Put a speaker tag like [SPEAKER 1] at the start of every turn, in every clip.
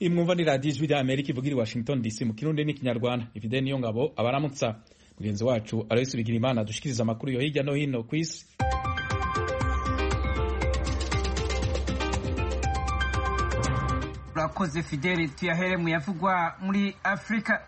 [SPEAKER 1] Imwumva ni radiyo ijwi rya Amerika ivugira i Washington DC mu Kirundi n'ikinyarwanda. Ifide niyo ngabo abaramutsa mugenzi wacu Aloysi Bigirimana dushikiriza amakuru yo hirya no hino ku isi.
[SPEAKER 2] Urakoze Fidele, tuyahere mu yavugwa muri Afrika.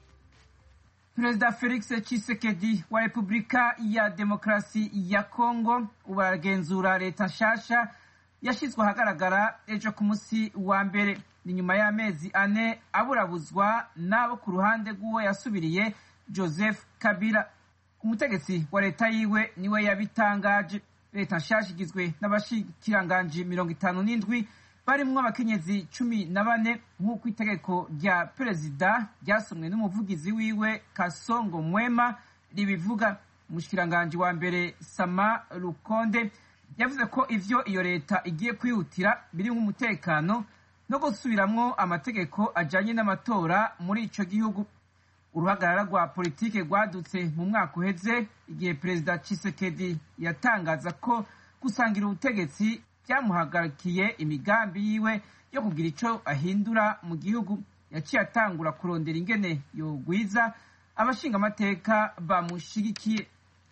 [SPEAKER 2] Perezida Felix Tshisekedi wa Repubulika ya Demokarasi ya Kongo ubaragenzura leta nshasha yashizwe ahagaragara ejo ku musi wa mbere. Ni nyuma y'amezi ane aburabuzwa n'abo ku ruhande rw'uwo yasubiriye Joseph Kabila. Umutegetsi wa leta yiwe niwe yabitangaje. Leta nshasha igizwe n'abashikiranganji 57 barimwo abakenyezi 14 nk'uko itegeko rya perezida ryasomwe n'umuvugizi wiwe Kasongo Mwema ribivuga. Umushikiranganji wa mbere Sama Lukonde yavuze ko ivyo iyo leta igiye kwihutira birimwo umutekano no gusubiramwo amategeko ajanye n'amatora muri ico gihugu. Uruhagarara rwa politike rwadutse mu mwaka uheze igihe perezida Tshisekedi yatangaza ko gusangira ubutegetsi byamuhagarikiye imigambi yiwe yo kugira ico ahindura mu gihugu. Yaciye atangura kurondera ingene yogwiza abashinga amateka bamushigikiye.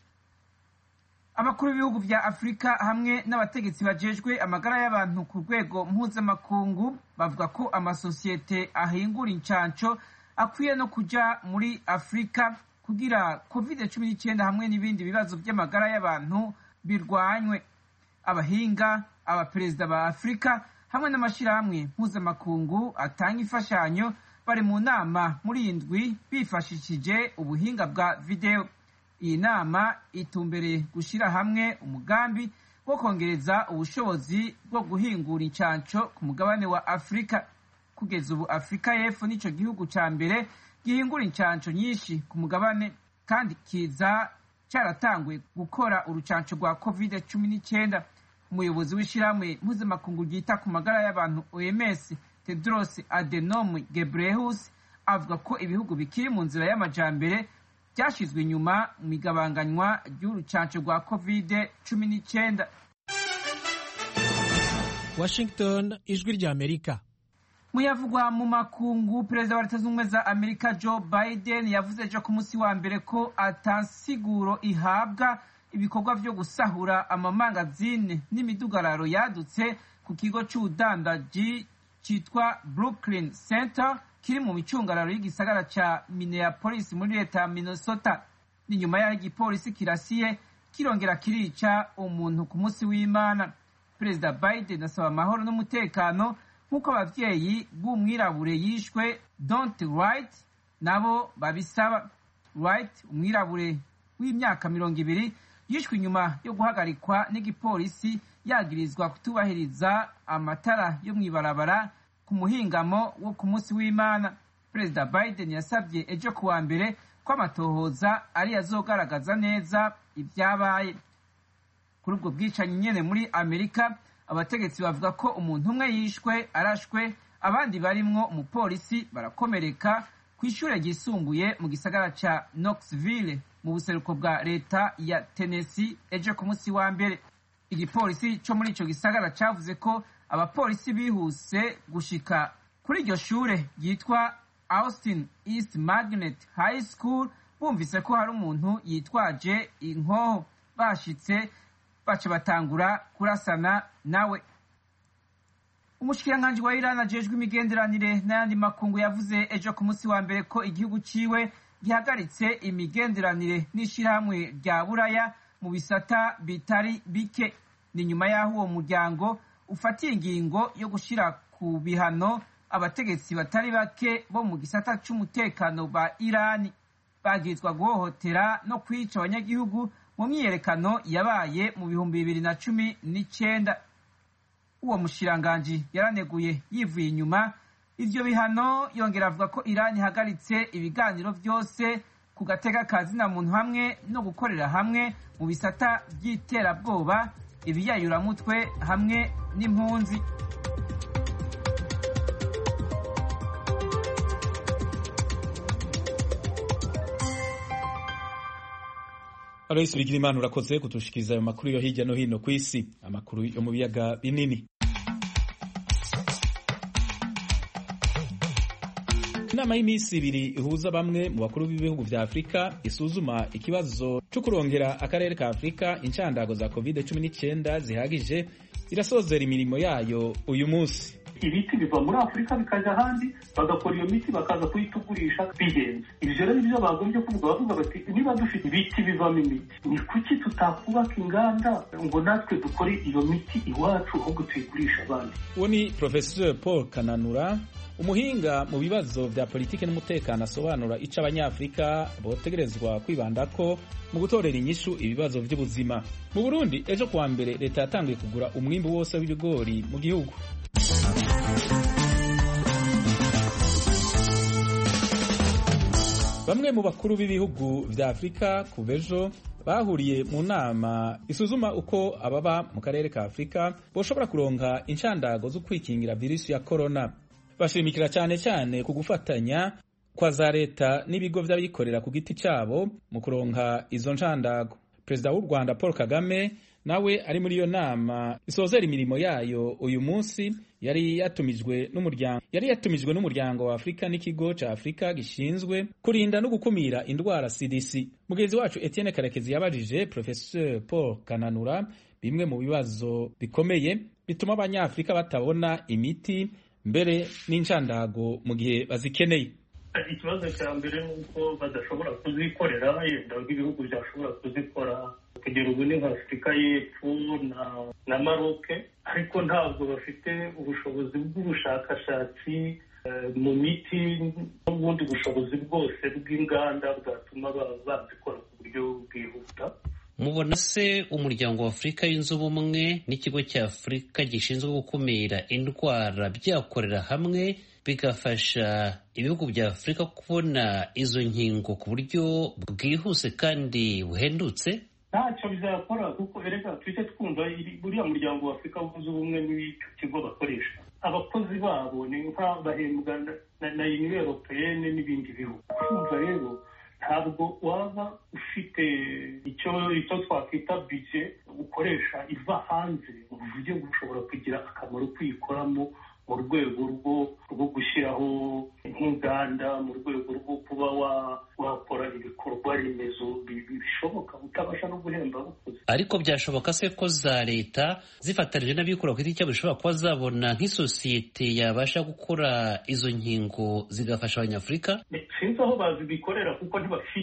[SPEAKER 2] Abakuru b'ibihugu vya Afrika hamwe n'abategetsi bajejwe amagara y'abantu ku rwego mpuzamakungu bavuga ko amasosiyete ahingura incanco akwiye no kuja muri Afrika kugira COVID-19 hamwe n'ibindi bibazo by'amagara y'abantu birwanywe. Abahinga, abaperezida ba Afrika hamwe n'amashirahamwe mpuzamakungu atanga imfashanyo bari mu nama muri indwi bifashishije ubuhinga bwa video. Iyi nama itumbereye gushira hamwe umugambi wo kongereza ubushobozi bwo guhingura incanco ku mugabane wa Afrika. Kugeza ubu Afrika y'Epfo nico gihugu ca mbere gihingura incanco nyinshi ku mugabane, kandi kiza caratanguye gukora urucanco rwa COVID-19. Umuyobozi w'ishirahamwe mpuzamakungu ryita ku magara y'abantu OMS Tedros Adhanom Ghebreyesus avuga ko ibihugu bikiri mu nzira y'amajambere byashizwe inyuma mu igabanganywa ry'urucanco rwa COVID-19.
[SPEAKER 3] Washington, ijwi rya Amerika.
[SPEAKER 2] Muyavugwa mu makungu, perezida wa Leta Zunze Ubumwe za Amerika Joe Biden yavuze ejo ku musi wa mbere ko atansiguro ihabwa ibikorwa vyo gusahura amamangazine n'imidugararo yadutse ku kigo c'ubudandaji citwa Brooklyn Center kiri mu micungararo y'igisagara ca Minneapolis muri leta ya Minnesota. Ni nyuma y'aho igipolisi kirasiye kirongera kirica umuntu ku musi w'Imana. Perezida Biden asaba amahoro n'umutekano nk'uko abavyeyi b'umwirabure yishwe Don't Wright nabo babisaba. Wright, umwirabure w'imyaka 20, yishwe inyuma yo guhagarikwa n'igipolisi yagirizwa kutubahiriza amatara yo mw'ibarabara ku muhingamo wo ku musi w'Imana. Perezida Biden yasabye ejo kuwa mbere ko amatohoza ari azogaragaza neza ivyabaye. Kuri ubwo bwicanyi nyene muri Amerika, abategetsi bavuga ko umuntu umwe yishwe arashwe, abandi barimwo umupolisi barakomereka kw'ishure ryisumbuye mu gisagara ca Knoxville mu buseruko bwa leta ya Tennessee ejo ku musi wa mbere. Igipolisi co muri ico gisagara cavuze ko abapolisi bihuse gushika kuri iryo shure ryitwa Austin East Magnet High School bumvise ko hari umuntu yitwaje inkoho. Bashitse baca batangura kurasana nawe. Umushikiranganji wa Iran ajejwe imigenderanire n'ayandi makungu yavuze ejo ku musi wa mbere ko igihugu ciwe gihagaritse imigenderanire n'ishirahamwe rya Buraya mu bisata bitari bike. Ni nyuma y'aho uwo muryango ufatiye ingingo yo gushira ku bihano abategetsi batari bake bo mu gisata c'umutekano ba Irani bagizwa guhohotera no kwica abanyagihugu mu myiyerekano yabaye mu 2019. Uwo mushikiranganji yaraneguye yivuye inyuma ivyo bihano, yongera avuga ko Irani ihagaritse ibiganiro vyose ku gateka ka zina muntu hamwe no gukorera hamwe mu bisata by'iterabwoba, ibiyayuramutwe hamwe n'impunzi.
[SPEAKER 1] Aloysi Bigirimana urakoze kutushikiriza ayo makuru yo hirya no hino ku isi. Amakuru yo mu biyaga binini. inama y'iminsi ibiri ihuza bamwe mu bakuru b'ibihugu vya Afrika isuzuma ikibazo cyo kurongera akarere ka Afrika inshandago za COVID-19 zihagije irasozera imirimo yayo uyu munsi.
[SPEAKER 4] Ibiti biva muri Afrika bikaja ahandi bagakora iyo miti bakaza kuyitugurisha bihenze. Ivyo rero nivyo bagombye kuvuga, bavuga bati niba dufite ibiti bivamo imiti, ni kuki tutakubaka inganda ngo natwe dukore iyo miti iwacu ahubwo tuyigurisha abandi?
[SPEAKER 1] Uwo ni Professeur Paul Kananura, umuhinga mu bibazo vya politike n'umutekano, asobanura ico abanyafrika botegerezwa kwibandako mu gutorera inyishu ibibazo vy'ubuzima. Mu Burundi ejo kuwa mbere leta yatanguye kugura umwimbu wose w'ibigori mu gihugu. Bamwe mu bakuru b'ibihugu vya Afrika kubejo bahuriye mu nama isuzuma uko ababa mu karere ka Afrika boshobora kuronka inshandago zo kwikingira virusi ya corona. Bashimikira cyane cyane ku gufatanya kwa za leta n'ibigo vy'abikorera ku giti cabo mu kuronka izo nshandago. Perezida w'u Rwanda Paul Kagame nawe ari muri iyo nama isozera imirimo yayo uyu munsi yari yatumijwe n'umuryango wa Afrika n'ikigo ca Afrika gishinzwe kurinda no gukumira indwara CDC. Mugenzi wacu Etienne Karekezi yabajije Professeur Paul Kananura bimwe mu bibazo bikomeye bituma abanyafrika batabona imiti mbere n'inshandago mu gihe bazikeneye.
[SPEAKER 4] Ikibazo cya mbere ni uko badashobora kuzikorera, yenda ibihugu byashobora kuzikora kugera ubu ni nka Afurika y'Epfo na Maroc, ariko ntabwo bafite ubushobozi bw'ubushakashatsi mu miti n'ubundi bushobozi bwose bw'inganda bwatuma bazikora ku buryo bwihuta.
[SPEAKER 5] Mubona se umuryango wa Afurika yunze ubumwe n'ikigo cya Afurika gishinzwe gukumira indwara byakorera hamwe bigafasha ibihugu bya Afurika kubona izo nkingo ku buryo bwihuse kandi buhendutse?
[SPEAKER 4] Ntacyo bizakora, kuko erega tujye twumva buriya muryango wa Afurika wunze ubumwe n'icyo kigo bakoresha, abakozi babo ni bahembwa na Union Européenne n'ibindi bihugu. Kumva rero ntabwo waba ufite icyo twakwita budget ukoresha iva hanze uburyo bushobora kugira akamaro kwikoramo mu rwego rwo gushyiraho nk'inganda, mu rwego rwo kuba wakora ibikorwa remezo bishoboka utabasha no guhemba abakozi.
[SPEAKER 5] Ariko byashoboka se ko za leta zifatanije n'abikora ku giti cyabo bishobora kuba zabona nk'isosiyete yabasha gukora izo nkingo zigafasha abanyafurika?
[SPEAKER 4] Sinzi aho bazibikorera kuko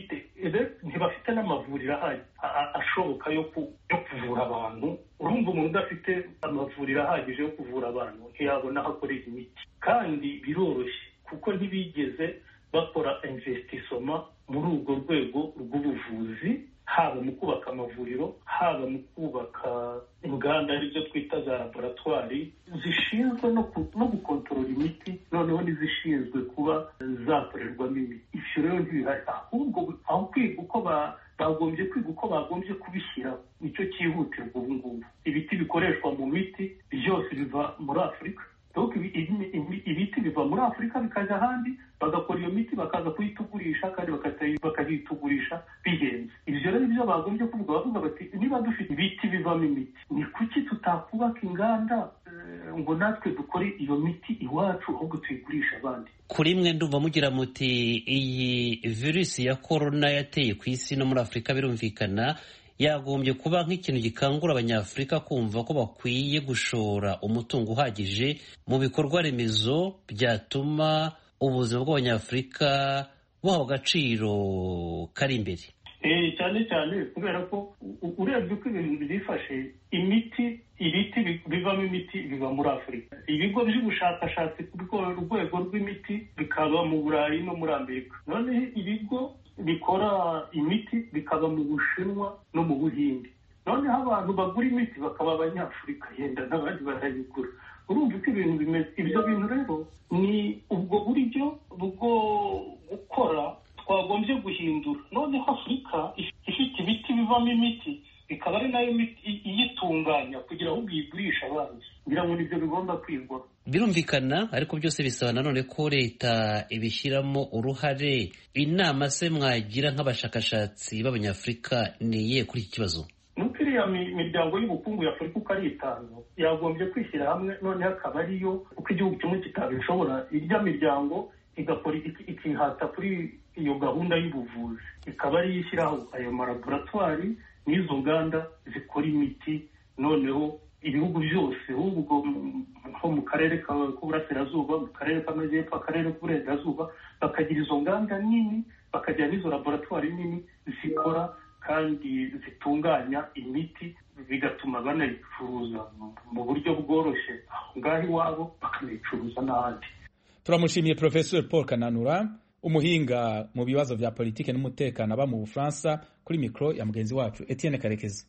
[SPEAKER 4] ntibafite n'amavuriro ashoboka yo kuvura abantu. Urumva umuntu udafite amavuriro ahagije yo kuvura abantu ntiyabona aho akorera imiti, kandi biroroshye kuko ntibigeze bakora investissement muri urwo rwego rw'ubuvuzi, haba mu kubaka amavuriro, haba mu kubaka inganda aribyo twita za laboratwari zishinzwe no gukontorora imiti, noneho n'izishinzwe kuba zakorerwamo imiti. Ivyo rero ntibihari, ahubwo aho kwiga uko bagombye kwiga uko bagombye kubishyira nicyo cyihutirwa ubu ngubu. Ibiti bikoreshwa mu miti byose biva muri Afurika, donc ibiti biva muri Afurika bikaja ahandi bagakora iyo miti bakaza kuyitugurisha kandi bakayitugurisha bihenze. Ivyo rero nivyo bagombye kuvuga, bavuga bati niba dufite ibiti bivamo imiti, ni kuki tutakubaka inganda ngo natwe dukore iyo miti iwacu ahubwo tuyigurisha abandi?
[SPEAKER 5] Kuri mwe ndumva mugira muti iyi virusi ya corona yateye ku isi no muri Afurika birumvikana yagombye kuba nk'ikintu gikangura abanyafurika kumva ko bakwiye gushora umutungo uhagije mu bikorwa remezo byatuma ubuzima bw'abanyafurika buhawe agaciro kari imbere.
[SPEAKER 4] Cyane cyane kubera ko urebye uko ibintu byifashe, ibiti bivamo imiti biva muri Afurika, ibigo by'ubushakashatsi ku rwego rw'imiti bikaba mu Burayi no muri Amerika, noneho ibigo bikora imiti bikaba mu Bushinwa no mu Buhinde, noneho abantu bagura imiti bakaba abanyafurika, yenda n'abandi barayigura. Urumva uko ibintu bimeze. Ibyo bintu rero ni ubwo buryo bwo gukora twagombye guhindura. Noneho Afurika ifite ibiti bivamo imiti ikaba ari nayo iyitunganya kugira ngo uyigurisha abandi. Ngira ngo nibyo bigomba kwigwa.
[SPEAKER 5] Birumvikana, ariko byose bisaba nanone ko leta ibishyiramo uruhare. Inama se mwagira nk'abashakashatsi b'abanyafurika ni iyihe kuri iki kibazo?
[SPEAKER 4] Nuko iriya miryango y'ubukungu ya Afurika uko ari itanu yagombye kwishyira hamwe, noneho akaba ariyo uko igihugu kimwe kitabishobora, irya miryango ikihata kuri iyo gahunda y'ubuvuzi, ikaba ari ishyiraho ayo malaboratwari n'izo nganda zikora imiti. Noneho ibihugu byose ahubwo nko mu karere k'uburasirazuba, mu karere k'amajyepfo, akarere k'uburengerazuba, bakagira izo nganda nini, bakagira n'izo laboratwari nini zikora kandi zitunganya imiti, bigatuma banayicuruza mu buryo bworoshye aho ngaho iwabo, bakanayicuruza n'ahandi.
[SPEAKER 1] Turamushimiye Professor Paul Kananura, umuhinga mu bibazo vya politike n'umutekano aba mu Bufaransa, kuri mikro ya mugenzi wacu Etienne Karekezi.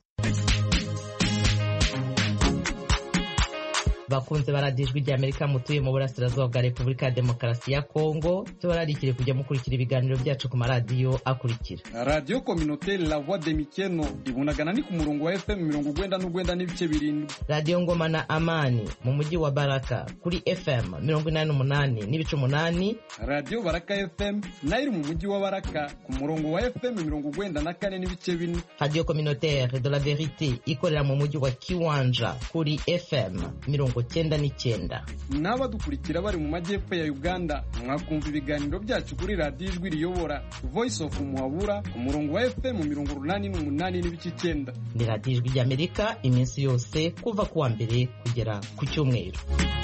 [SPEAKER 6] Bakunze baradijwe rya Amerika mutuye mu burasirazuba bwa Repubulika ya Demokarasi ya Kongo, tubararikire kujya mukurikira ibiganiro byacu ku maradiyo akurikira:
[SPEAKER 7] Radio Communautaire La Voix de Mikeno ibunagana ni ku murongo wa FM 99 n'ibice 7,
[SPEAKER 6] Radio Ngoma na Amani mu mujyi wa Baraka kuri FM 88 n'ibice 8,
[SPEAKER 7] Radio Baraka FM nayo mu mujyi wa Baraka ku murongo wa FM 94 n'ibice 4,
[SPEAKER 6] Radio Communautaire de la Vérité ikorera mu mujyi wa Kiwanja kuri FM 99.
[SPEAKER 7] N'abadukurikira bari mu majyepfo ya Uganda mwakumva ibiganiro byacu kuri Radio Ijwi Riyobora Voice of Muhabura ku murongo wa FM 88 n'ibice 9.
[SPEAKER 6] Ni Radio Ijwi ry'Amerika iminsi yose kuva kuwa mbere kugera ku cyumweru.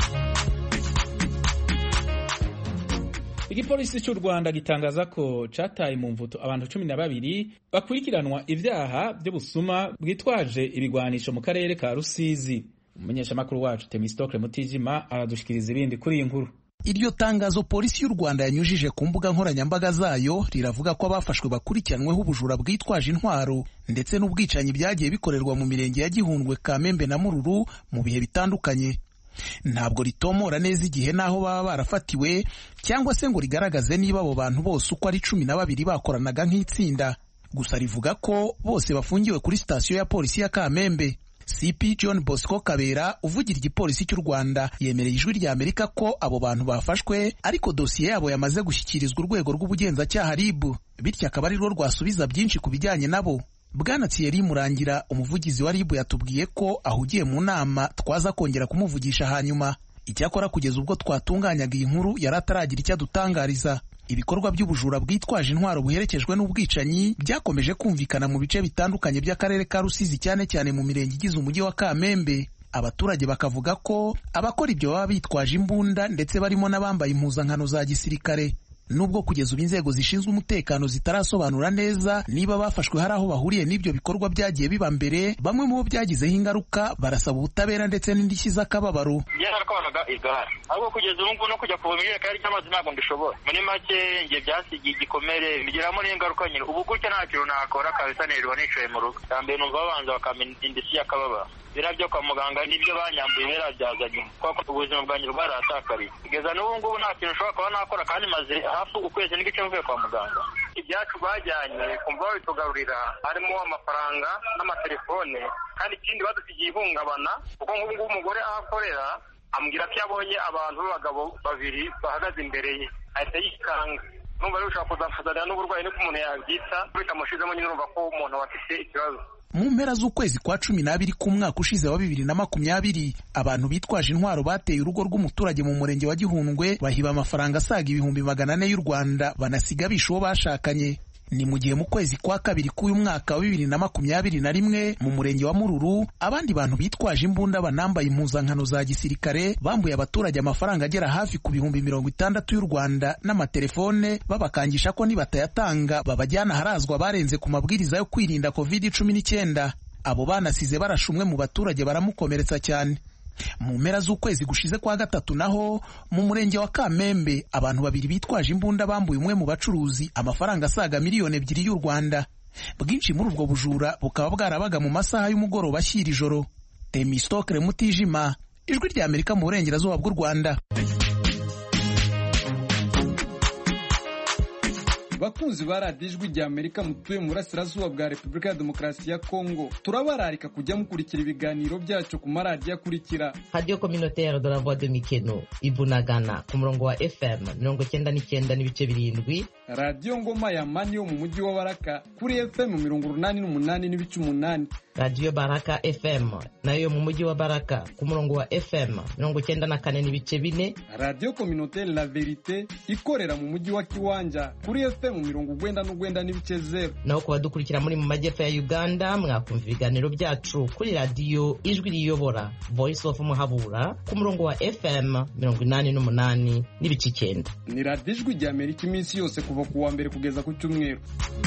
[SPEAKER 1] Igipolisi cy'u Rwanda gitangaza ko cataye mu mvuto abantu 12 bakurikiranwa ivyaha by'ubusuma bwitwaje ibigwanisho mu karere ka Rusizi. Umumenyeshamakuru wacu Temistokle Mutijima aradushikiriza ibindi kuri iyi nkuru.
[SPEAKER 8] Iryo tangazo polisi y'u Rwanda yanyujije ku mbuga nkoranyambaga zayo riravuga ko abafashwe bakurikiranweho ubujura bwitwaje intwaro ndetse n'ubwicanyi byagiye bikorerwa mu mirenge ya Gihundwe, Kamembe na Mururu mu bihe bitandukanye. Ntabwo ritomora neza igihe naho baba barafatiwe cyangwa se ngo rigaragaze niba abo bantu bose uko ari 12 bakoranaga nk'itsinda. Gusa rivuga ko bose bafungiwe kuri sitasiyo ya polisi ya Kamembe. CP John Bosco Kabera uvugira igipolisi cy'u Rwanda yemereye Ijwi rya Amerika ko abo bantu bafashwe ariko dosiye yabo yamaze gushyikirizwa urwego rw'ubugenzacyaha RIB, bityo akaba ari rwo rwasubiza byinshi ku bijyanye nabo. Bwana Thierry Murangira umuvugizi wa RIB yatubwiye ko ahugiye mu nama twaza kongera kumuvugisha hanyuma. Icyakora kugeza ubwo twatunganyaga iyi nkuru yari ataragira icyo adutangariza. Ibikorwa by'ubujura bwitwaje intwaro buherekejwe n'ubwicanyi byakomeje kumvikana mu bice bitandukanye by'akarere ka Rusizi, cyane cyane mu mirenge igize umujyi wa Kamembe. Abaturage bakavuga ko abakora ibyo baba bitwaje imbunda ndetse barimo n'abambaye impuzankano za gisirikare. Nubwo kugeza ubu inzego zishinzwe umutekano zitarasobanura neza niba bafashwe hari aho bahuriye n'ibyo bikorwa byagiye biba mbere, bamwe mu bo byagizeho ingaruka barasaba ubutabera ndetse n'indishyi z'akababaro.
[SPEAKER 9] Yarakoraga igare ahubwo kugeza ubu ngubu no kujya kuvumira kandi cyamazi ntabwo ndishobora. Muri make ngiye byasigiye igikomere bigiramo n'ingaruka nyine. Ubu gutya nta kintu nakora kabisa, nirwa nicaye mu rugo. Tambe numva babanza bakamenya indishyi y'akababaro. Birabyo kwa muganga nibyo banyambuye berabyazanye kuko ubuzima bwanjye bwaratakariye. Kugeza n'ubu ngubu nta kintu ushobora kuba nakora kandi maze hafi ukwezi n'igice mvuye kwa muganga. Ibyacu bajyanye kumva babitugarurira harimo amafaranga n'amatelefone, kandi ikindi badusigiye ihungabana kuko nk'ubu ngubu umugore ahakorera ambwira ko yabonye abantu b'abagabo 2 bahagaze imbere ye ahita yikanga. Numva rero ushaka kuzafatanya n'uburwayi niko umuntu yabyita bitamushizemo nyine urumva ko umuntu afite ikibazo.
[SPEAKER 8] Mu mpera z'ukwezi kwa 12 k'umwaka ushize wa 2020 abantu bitwaje intwaro bateye urugo rw'umuturage mu murenge wa Gihundwe bahiba amafaranga asaga 400 y'u Rwanda banasiga bisho uwo bashakanye. Ni mu gihe mu kwezi kwa 2 k'uyu mwaka wa 2021 mu murenge wa Mururu abandi bantu bitwaje imbunda banambaye impuzankano za gisirikare bambuye abaturage amafaranga agera hafi ku 60,000 y'u Rwanda n'amatelefone babakangisha ko nibatayatanga babajyana harazwa barenze ku mabwiriza yo kwirinda COVID-19. Abo banasize barashumwe mu baturage baramukomeretsa cyane. Mu mpera z'ukwezi gushize kwa 3 naho mu murenge wa Kamembe abantu 2 bitwaje imbunda bambuye umwe mu bacuruzi amafaranga asaga 2 miliyoni y'u Rwanda. Bwinshi muri ubwo bujura bukaba bwarabaga mu masaha y'umugoroba ashyira ijoro. Temistokle Mutijima, Ijwi rya Amerika mu burengerazuba bw'u Rwanda.
[SPEAKER 7] Bakunzi ba Radio Ijwi rya Amerika mutuye mu burasirazuba bwa Repubulika ya Demokarasi ya Kongo, turabararika kujya mukurikira ibiganiro byacu ku maradiyo akurikira:
[SPEAKER 6] Radio Communautaire de la Voix de Mikeno ibunagana ku murongo wa FM 99 n'ibice 7,
[SPEAKER 7] radiyo ngoma ya mani yo mu mujyi wa Baraka kuri FM 88.8.
[SPEAKER 6] radiyo Baraka FM nayo mu mujyi wa Baraka ku murongo wa FM 94.4.
[SPEAKER 7] radiyo communautaire La Verite ikorera mu mujyi wa Kiwanja kuri FM 99.0.
[SPEAKER 6] naho ku badukurikira muri mu majyepfo ya Uganda mwakumva ibiganiro byacu kuri radiyo Ijwi Riyobora Voice of Muhabura ku murongo wa FM 88.9.
[SPEAKER 7] ni radiyo Ijwi rya Amerika iminsi yose kuva ku wa mbere kugeza ku cyumweru.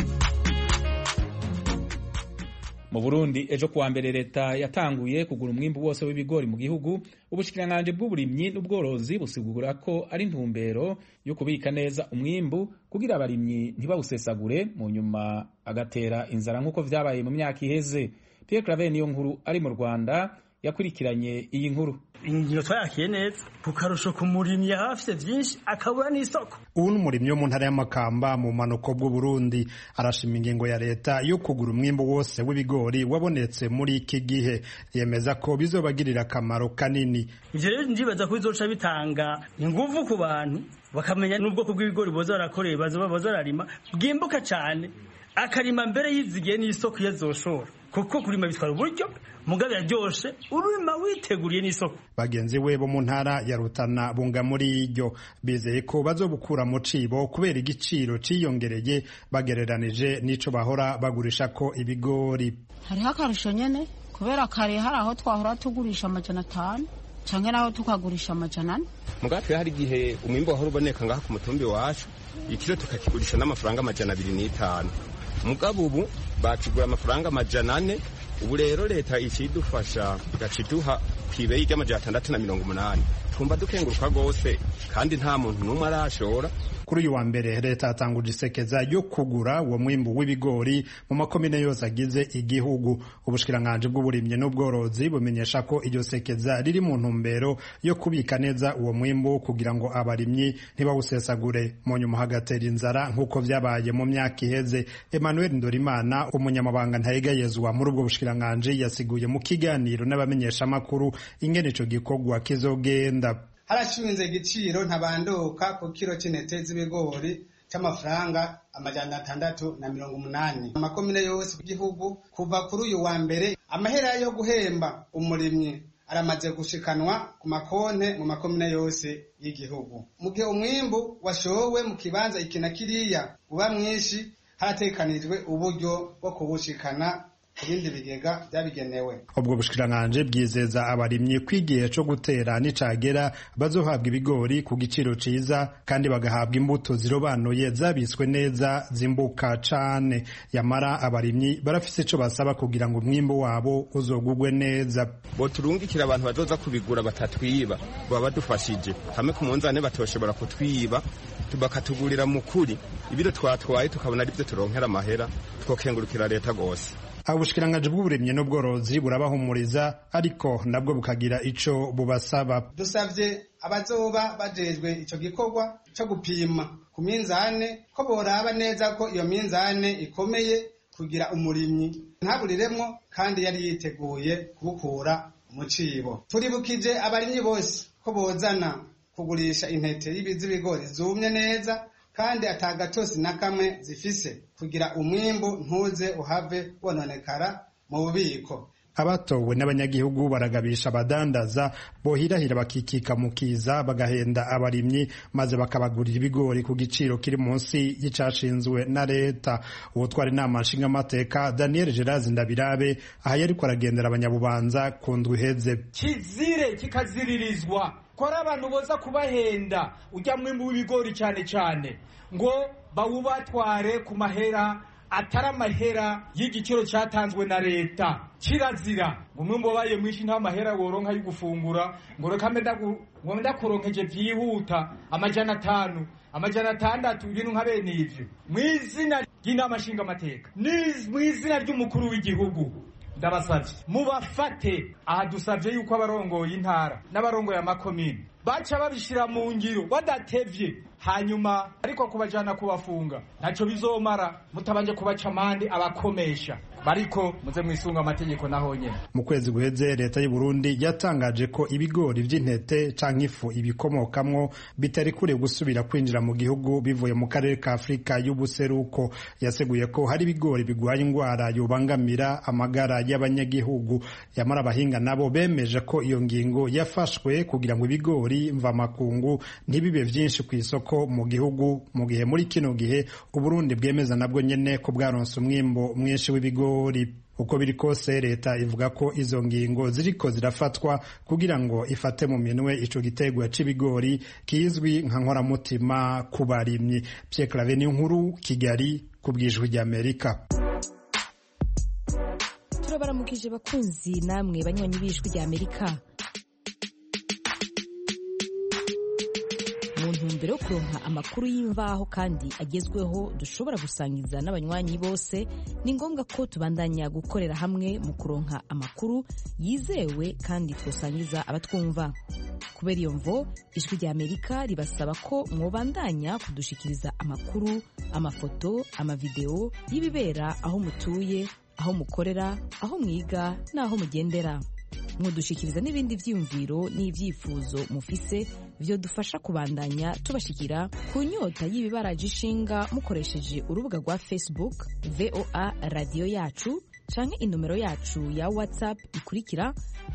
[SPEAKER 1] Mu Burundi ejo kuwa mbere leta yatanguye kugura umwimbu wose w'ibigori mu gihugu. Ubushikiranganji bw'uburimyi n'ubworozi busigura ko ari intumbero yo kubika neza umwimbu kugira abarimyi ntibawusesagure mu nyuma agatera inzara nk'uko vyabaye mu myaka iheze. Pierre Claver niyo nkuru ari mu Rwanda yakurikiranye iyi nkuru.
[SPEAKER 10] Ingingo twayakiye neza kukarusho ku murimyi hafite byinshi akabura n'isoko.
[SPEAKER 11] Ubu n'umurimyi wo mu ntara y'Amakamba mu manuko bw'u Burundi arashima ingingo ya leta yo kugura umwimbo wose w'ibigori wabonetse muri iki gihe, yemeza ko bizobagirira akamaro kanini.
[SPEAKER 10] Ivyo rero ndibaza ko bizoca bitanga inguvu ku bantu bakamenya n'ubwoko bw'ibigori boza barakoreye bazoba bararima bwimbuka cyane, akarima mbere yizigiye n'isoko yazoshora kuko kurima bitwara uburyo mugabe yaryoshe urima witeguriye n'isoko.
[SPEAKER 11] Bagenzi we bo mu ntara ya Rutana bunga muri iryo bizeye ko bazobukura mu cibo kubera igiciro ciyongereye bagereranije n'ico bahora bagurisha ko ibigori.
[SPEAKER 12] Hariho akarusho nyene kubera kare hari aho twahora tugurisha 500 canke naho tukagurisha 400.
[SPEAKER 13] Mugatwe hari gihe umwimbo wahora uboneka ngaha ku mutumbi wacu ikiro tukakigurisha n'amafaranga 250. Mugabo ubu bakigura amafaranga 400. Ubu rero leta icidufasha gaciduha kwibe y'amajana 680. Twumva dukenguruka gose kandi nta muntu numwe arashora.
[SPEAKER 11] Kuri uyu wa mbere leta yatanguje isekeza yo kugura uwo mwimbu w'ibigori mu makomine yose agize igihugu. Ubushikiranganji bw'uburimyi n'ubworozi bumenyesha ko iryo sekeza riri mu ntumbero yo kubika neza uwo mwimbu kugira ngo abarimyi ntibawusesagure mu nyuma hagatera inzara nk'uko vyabaye mu myaka iheze. Emmanuel Ndorimana umunyamabanga ntayegayezwa muri ubwo bushikiranganji yasiguye mu kiganiro n'abamenyesha makuru ingene ico gikorwa kizogenda.
[SPEAKER 14] Harashinze igiciro ntabanduka ku kilo c'intete z'ibigori c'amafaranga 680. Amakomine yose y'igihugu kuva kuri uyu wa mbere amahera yo guhemba umurimyi aramaze gushikanwa ku makonte mu makomine yose y'igihugu. Mu gihe umwimbu washowe mu kibanza ikina kiriya uba mwinshi haratekanijwe uburyo bwo kubushikana kubindi bigega byabigenewe.
[SPEAKER 11] Ubwo bushikiranganji bwizeza abarimyi kwigihe cyo gutera n'icagera bazohabwa ibigori ku giciro ciza kandi bagahabwa imbuto zirobanuye zabiswe neza zimbuka cane. Yamara abarimyi barafise ico basaba kugira ngo umwimbo wabo uzogugwe neza.
[SPEAKER 13] Bo turungikira abantu bazoza kubigura batatwiba baba badufashije hamwe ku munzane batoshobora kutwiba bakatugurira mukuri ibiro twatwaye tukabona ari byo turonkera amahera twokengurukira leta gose.
[SPEAKER 11] Ubushikiranganji bw'uburimyi n'ubworozi burabahumuriza ariko nabwo bukagira ico bubasaba.
[SPEAKER 14] Dusavye abazoba bajejwe ico gikorwa cyo gupima ku minzane ko boraba neza ko iyo minzane ikomeye kugira umurimyi ntaburiremwo kandi yari yiteguye kubukura mu cibo. Turibukije abarimyi bose ko bozana kugurisha intete y'ibigori zumye neza kandi atagatosi na kamwe zifise kugira umwimbu ntuze uhave wononekara mu bubiko.
[SPEAKER 11] Abatowe n'abanyagihugu baragabisha abadandaza bohirahira bakikika mukiza bagahenda abarimyi maze bakabagurira ibigori ku giciro kiri munsi y'icashinzwe na leta. Ubutwari inama nshingamateka Daniel Gerazi Ndabirabe aha yariko aragendera abanyabubanza ku ndwi iheze.
[SPEAKER 2] Kizire kikaziririzwa kora abantu boza kubahenda ujya mwimbu w'ibigori cyane cyane ngo bawubatware ku mahera atari amahera y'igiciro cyatanzwe na leta. Kirazira ngo mwimbu wabaye mwinshi nta mahera woronka yo gufungura ngo reka ndakuronkeje byihuta 500 600 ibintu nka bene ivyo mwizina ry'inama nshingamateka mwizina ry'umukuru w'igihugu. Ndabasavye mubafate aha dusavye yuko abarongoye intara n'abarongoye amakomine baca babishira mu ngiro badatevye
[SPEAKER 15] hanyuma ariko kubajana kubafunga ntaco bizomara mutabanje kubaca amande abakomesha bariko muze mwisunga amategeko naho nyene.
[SPEAKER 11] Mu kwezi guheze leta y'u Burundi yatangaje ko ibigori vy'intete canke ifu ibikomokamwo bitari kure gusubira kwinjira mu gihugu bivuye mu karere ka Afrika y'ubuseruko. Yaseguye ko hari ibigori bigwaye ingwara yobangamira amagara y'abanyagihugu. Yamara abahinga nabo bemeje ko iyo ngingo yafashwe kugira ngo ibigori mva makungu ntibibe vyinshi ku isoko mu gihugu, mu gihe muri kino gihe Uburundi bwemeza nabwo nyene ko bwaronse umwimbo mwinshi w'ibigori. Uko biri kose leta ivuga ko izo ngingo ziriko zirafatwa kugira ngo ifate mu minwe ico gitegwa c'ibigori kizwi nka nkoramutima ku barimyi. Pierre Claver Niyonkuru, Kigali, ku bw'Ijwi ry'Amerika.
[SPEAKER 16] Turabaramukije bakunzi namwe banywanyi b'Ijwi ry'Amerika. Mu ntumbero yo kuronka amakuru y'imvaho kandi agezweho dushobora gusangiza n'abanywanyi bose, ni ngombwa ko tubandanya gukorera hamwe mu kuronka amakuru yizewe kandi twosangiza abatwumva. Kubera iyo mvo, Ijwi ry'Amerika ribasaba ko mwobandanya kudushikiriza amakuru, amafoto, amavideo y'ibibera aho mutuye, aho mukorera, aho mwiga n'aho mugendera. Mudushikiriza n'ibindi vyiyumviro n'ivyifuzo mufise vyo dufasha kubandanya tubashikira ku nyota y'ibibaraje ishinga mukoresheje urubuga rwa Facebook VOA Radio Yacu canke inomero yacu ya WhatsApp ikurikira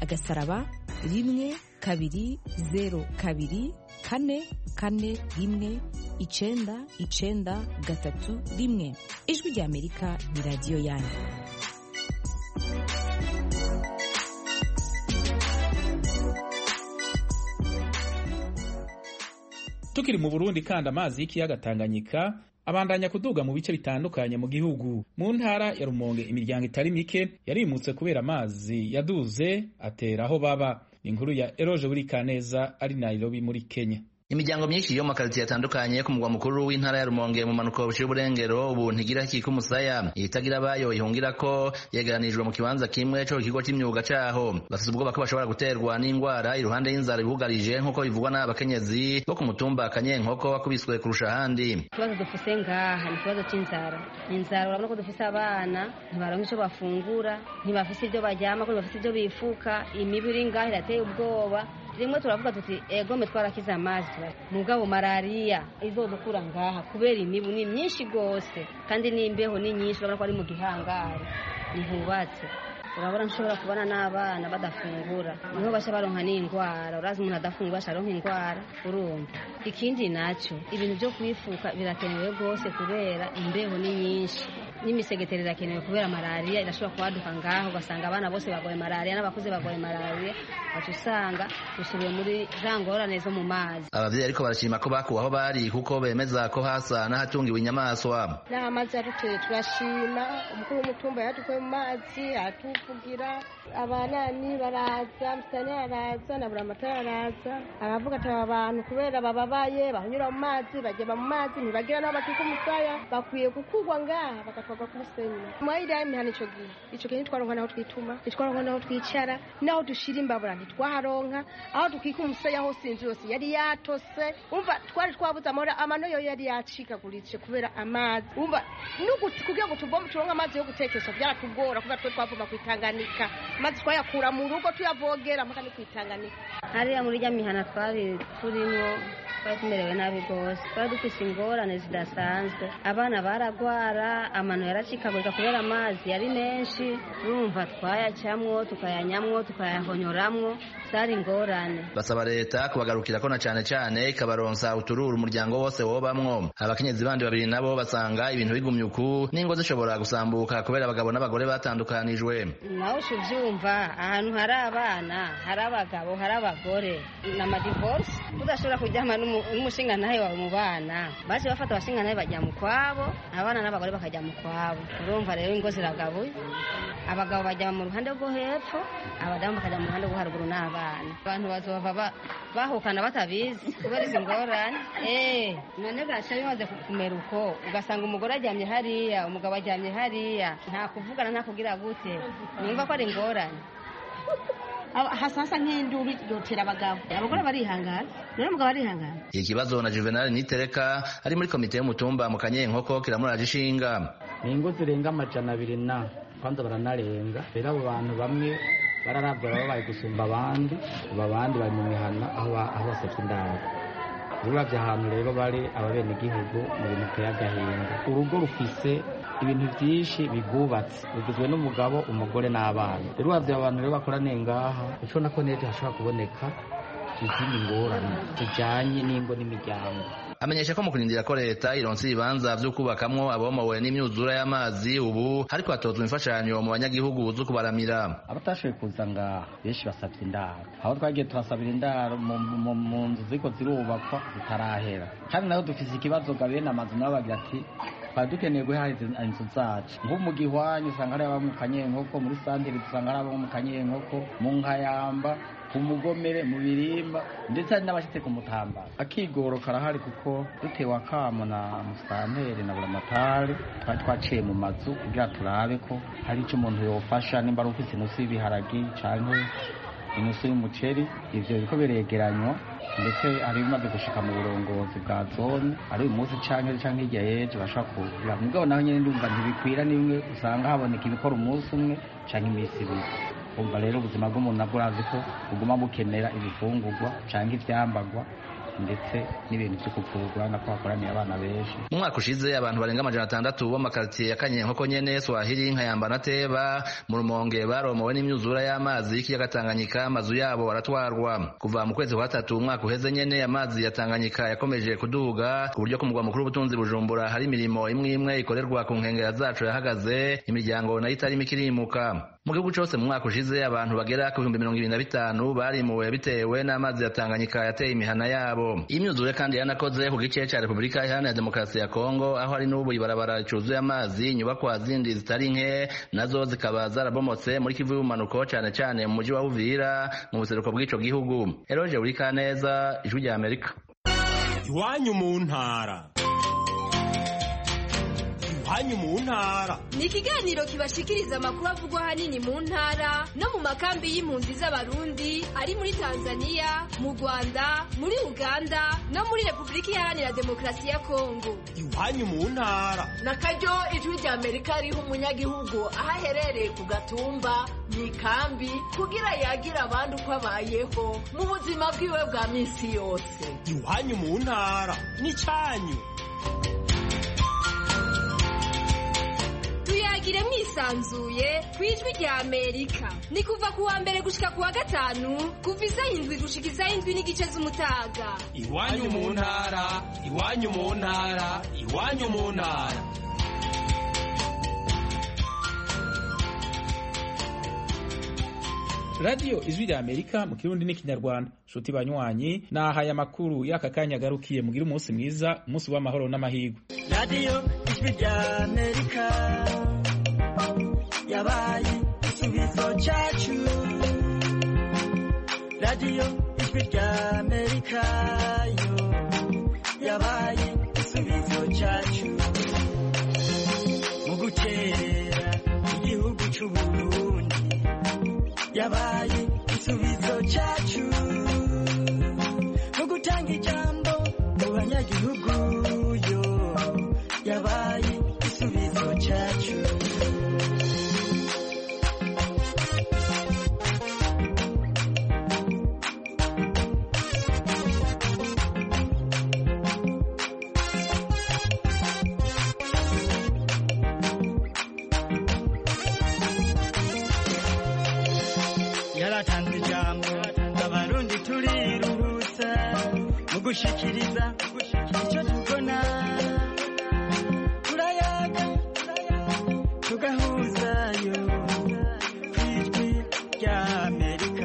[SPEAKER 16] *12042419931. Ijwi ry'Amerika ni radio yanyu.
[SPEAKER 1] Tukiri mu Burundi kandi amazi y'ikiyaga Tanganyika abandanya kuduga mu bice bitandukanye mu gihugu. Mu ntara ya Rumonge imiryango itari mike yarimutse kubera amazi yaduze atera aho baba. Inkuru ya Eroje Burikaneza ari Nairobi muri Kenya.
[SPEAKER 17] Imiryango myinshi yo mu makaritiye atandukanye ku mugwa mukuru w'intara ya Rumonge mu manuko buciye uburengero ubu ntigira kiko umusaya itagira bayo ihungira ko yegeranijwe mu kibanza kimwe cyo kigo cy'imyuga caho. Bafite ubwoba ko bashobora guterwa n'ingwara iruhande y'inzara ibugarije nk'uko bivugwa n'abakenyezi bo ku mutumba Kanyenkoko wakubiswe kurusha ahandi.
[SPEAKER 18] Ikibazo dufise ngaha ni ikibazo c'inzara. Inzara urabona ko dufise abana ntibaronka ico bafungura, ntibafise ibyo baryama, ko bafise ibyo bifuka, imibiri ngaha irateye ubwoba. Rimwe turavuga tuti egome twarakize amazi mugabo malaria izodukura ngaha kubera imibu ni myinshi gose kandi n'imbeho ni nyinshi urabona ko ari mu gihangare nihubatse. Urabona nshobora kubana n'abana badafungura niho basha baronka n'ingwara. Urazi umuntu adafungura asharonka ingwara urumva. Ikindi naco ibintu byo kwifuka birakenewe gose kubera imbeho ni nyinshi n'imisegeteri irakenewe kubera malaria irashobora kwaduka ngaho ugasanga abana bose bagoye malaria n'abakuze bagoye malaria batusanga dusubiye muri zangorane zo mu mazi.
[SPEAKER 17] Abavyeyi ariko barashima ko bakuwe aho bari kuko bemeza ko hasa n'ahatungiwe inyamaswa.
[SPEAKER 19] N'amazi yadutuye turashima umukuru w'umutumba yadukuye mu mazi atuvugira abanani baraza msane araza na buramatara araza aravuga ati abantu kubera bababaye bahanyura mu mazi bageba mu mazi ntibagira n'aho bakika umusaya bakwiye gukugwa ngaha bagatwagwa ku musenyi. Mwahira imihana ico gihe ntitwaronka naho twituma, ntitwaronka naho twicara, naho dushira imbabura ntitwaharonka, aho dukika umusaya hose inzu yose yari yatose. Umva twari twabuze amano yo yari yacikaguritse kubera amazi. Umva kugira ngo tuvome turonka amazi yo gutekesha byaratugora kubera twe twavoma kwitanganika mazi twayakura mu rugo tuyavogera mpaka ni kwitanganika.
[SPEAKER 18] Hariya muri rya mihana twari turimo twari tumerewe nabi gose, twari dufise ingorane zidasanzwe. Abana baragwara, amano yaracikagurika kubera amazi yari menshi. Urumva twayacamwo tukayanyamwo tukayahonyoramwo, zari ingorane.
[SPEAKER 17] Basaba leta kubagarukira ko na cane cane ikabaronsa utururu umuryango wose wobamwo. Abakenyezi bandi babiri nabo basanga ibintu bigumye uku n'ingo zishobora gusambuka kubera abagabo n'abagore batandukanijwe.
[SPEAKER 18] Naho uvyumva ahantu hari abana hari abagabo hari abagore n'ama divorce udashobora kujyama n'umushinga nawe wawe mu bana baje bafata abashinga nawe bajya mu kwabo abana n'abagore bakajya mu kwabo. Urumva rero ingo ziragabuye, abagabo bajya mu ruhande rwo hepfo abadamu bakajya mu ruhande rwo haruguru n'abana. Abantu bazova bahukana batabizi kubera izi ngorane. None gacha bimaze kumera uko ugasanga umugore ajyamye hariya umugabo ajyamye hariya nta kuvugana nta kugira gute, numva ko ari ingorane.
[SPEAKER 19] hasasa nk'induru yotera abagabo abagore barihangana rero umugabo arihangana.
[SPEAKER 17] Ikibazo na Juvenal Nitereka ari muri komite y'umutumba mu Kanyenkoko kiramuraje ishinga.
[SPEAKER 20] Ni ingo zirenga 200 na kwanza baranarenga rero abo bantu bamwe bararavye babaye gusumba abandi bari mu mihana aho basetse indaro. Uravye ahantu rero bari ababene gihugu mu bintu by'agahinda. Urugo rufise ibintu byinshi bigubatse bigizwe n'umugabo umugore n'abana. Rero uravye abantu rero bakorane ngaha ico nako nete hashobora kuboneka izindi ngorane zijanye n'ingo n'imiryango.
[SPEAKER 17] Amenyesha ko mu kurindira ko leta ironse ibibanza vyo kubakamwo abomowe n'imyuzura y'amazi ubu hariko hatozwa imfashanyo mu banyagihugu zo kubaramira.
[SPEAKER 20] Abatashoboye kuza ngaha benshi basavye indaro, aho twagiye turasabira indaro mu nzu ziko zirubakwa zitarahera. Kandi naho dufise ikibazo gabene amazu nabo bagira ati twari dukeneye guhahiriza inzu zacu nko mu Gihwanyu usanga hari abo mu Kanyenkoko, muri Sandiri usanga hari abo mu Kanyenkoko, mu Nkayamba, ku Mugomere, mu Birimba ndetse hari n'abashitse ku Mutamba. Akigoro karahari kuko dutewe akamo na Musanteri na Buramatari twari twaciye mu mazu kugira turabe ko hari icyo umuntu yofasha nimba ari ufise inusu y'ibiharagi canke inusu y'umuceri. Ivyo biriko biregeranywa ndetse hari bimaze gushika mu burongozi bwa zone ari uyu munsi canke hirya yeje bashaka kugira mugabo naho nyene ndumva ntibikwira nimwe usanga haboneka ibikora umunsi umwe canke imisi ibiri. Umva rero ubuzima bw'umuntu nabwo urazi ko buguma bukenera ibifungurwa canke ivyambagwa ndetse n'ibintu byo kuvurwa na kwakoraniye abana benshi.
[SPEAKER 17] Mu mwaka ushize abantu barenga 600 bo makartier ya Kanyenkoko nyene Swahili Nkayamba na Teba mu Rumonge baromowe n'imyuzura y'amazi y'ikiyaga Tanganyika. Amazu yabo baratwarwa kuva mu kwezi kwa 3 umwaka uheze nyene. Amazi ya Tanganyika yakomeje kuduga ku buryo ku mugwa mukuru w'ubutunzi Bujumbura hari imirimo imwe ikorerwa ku nkengera zacu yahagaze, imiryango nayo itari mikirimuka. Mu gihugu cyose mu mwaka ushize abantu bagera ku 25,000 barimuwe bitewe n'amazi ya Tanganyika yateye imihana yabo. Imyuzure kandi yanakoze ku gice cya Repubulika Iharanira Demokarasi ya Kongo aho hari n'ubu ibarabara ricuzuye amazi, inyubakwa zindi zitari nke nazo zikaba zarabomotse muri Kivu y'umanuko cyane mu mujyi wa Uvira mu buseruko bw'ico gihugu. Eroje Urikaneza, Ijwi rya Amerika.
[SPEAKER 21] Iwanyu mu ntara. Iwanyu mu ntara
[SPEAKER 22] ni ikiganiro kibashikiriza amakuru avugwa ahanini mu ntara no mu makambi y'impunzi z'abarundi ari muri Tanzania, mu Rwanda, muri Uganda no muri Repubulika Iharanira Demokarasi ya Kongo.
[SPEAKER 21] Iwanyu mu ntara
[SPEAKER 23] na karyo Ijwi rya Amerika riha umunyagihugu aho aherereye ku gatumba mu ikambi kugira yagira abandi uko abayeho mu buzima bwiwe bwa minsi yose.
[SPEAKER 21] Iwanyu mu ntara ni cyanyu.
[SPEAKER 22] Tuyagire mwisanzuye ku Ijwi rya Amerika. Ni kuva ku wa mbere gushika ku wa gatanu kuva isaha 7 gushika isaha 7 n'igice z'umutaga.
[SPEAKER 21] Iwanyu mu ntara, iwanyu mu ntara, iwanyu mu ntara.
[SPEAKER 1] Radio Ijwi rya Amerika mu Kirundi n'Ikinyarwanda. Shuti banywanyi naha ya makuru y'aka kanya garukiye mugira umunsi mwiza, umunsi w'amahoro n'amahirwe.
[SPEAKER 24] Radio Ijwi rya Amerika yabaye igisubizo cyacu. Radio Ijwi rya Amerika yo yabaye igisubizo cyacu. Mu gukerera igihugu cy'u Burundi yabaye igisubizo cyacu. Mu gutanga ijambo mu banyagihugu yo yabaye igisubizo cyacu. Yaratanze ijambo abarundi turiruhutsa mu gushikiriza icyo tubona. Turayaga tugahuzayo ku Ijwi rya Amerika.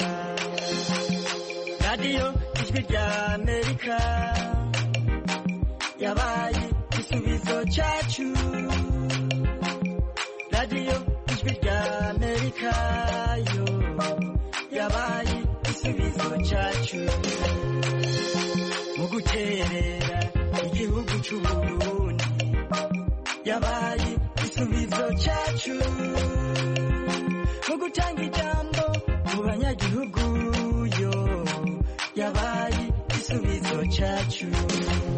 [SPEAKER 24] Radio Ijwi rya Amerika yabaye igisubizo cyacu. Radio Ijwi rya Amerika yo yabaye igisubizo cyacu. Mu guterera igihugu cy'u Burundi yabaye igisubizo cyacu. Mu gutanga ijambo mu banyagihugu yo yabaye igisubizo cyacu